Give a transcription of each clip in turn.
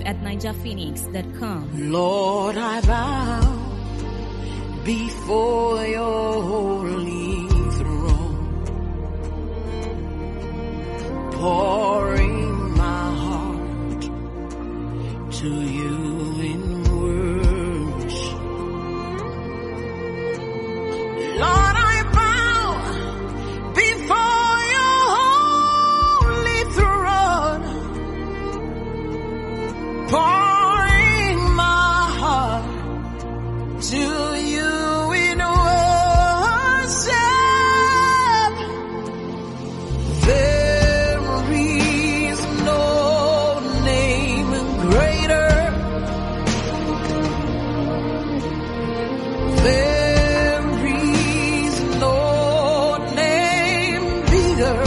at ninjaphoenix.com. Lord, I bow before your holy throne, pouring my heart to you in worship. Lord, I bow before your holy throne, pouring my heart to you in worship. There is no name greater. There is no name bigger.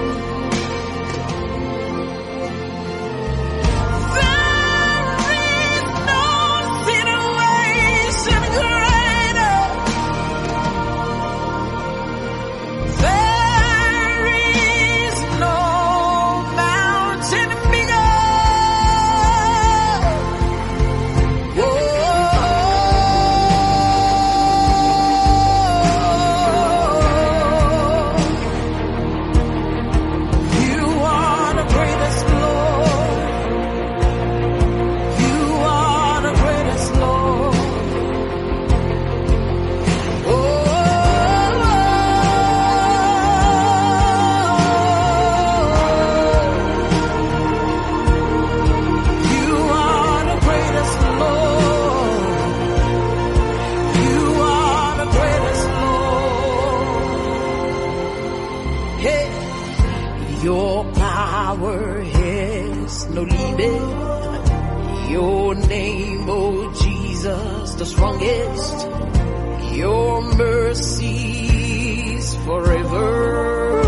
Your power has no limit. Your name, oh Jesus, the strongest. Your mercies forever.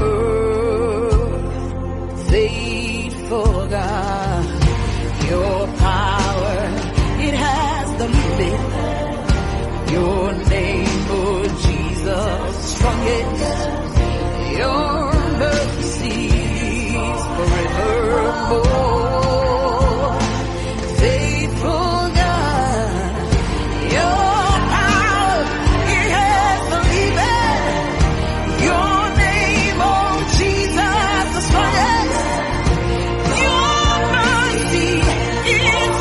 Faithful God, your power, it has no limit. Your name, oh Jesus, strongest. Your mercies forevermore. Faithful God, your power, it has no limit. Your name, oh Jesus, the strongest. Your mercy is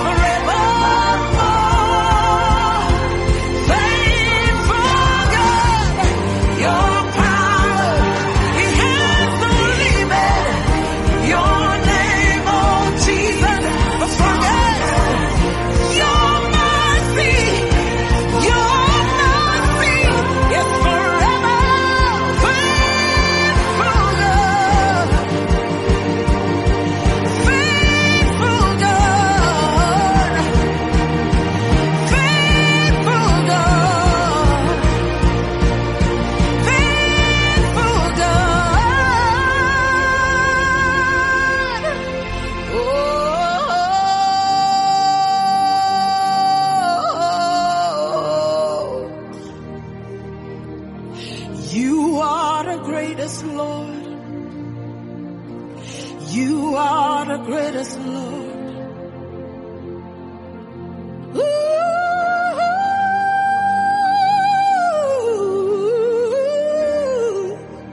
forevermore. Faithful God, your power, it has no limit. Your name, oh Jesus, the strongest. Your mercy is forever. Faithful God, faithful God, faithful God, faithful God. Oh, you are the greatest, Lord. You are the greatest, Lord. Ooh.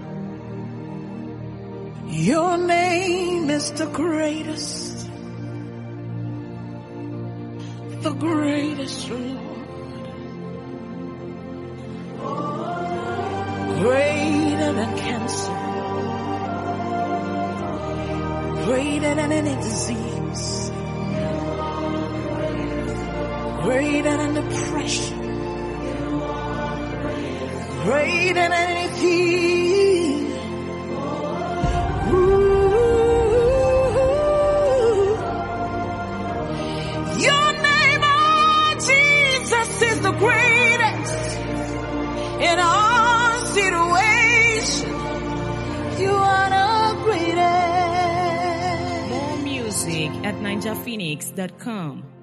Your name is the greatest, the greatest, Lord. Greater than cancer, greater than any disease, greater than depression, greater than anything. Your name, oh Jesus, is the greatest in all situations. You are the greatest. More music at ninjaphoenix.com.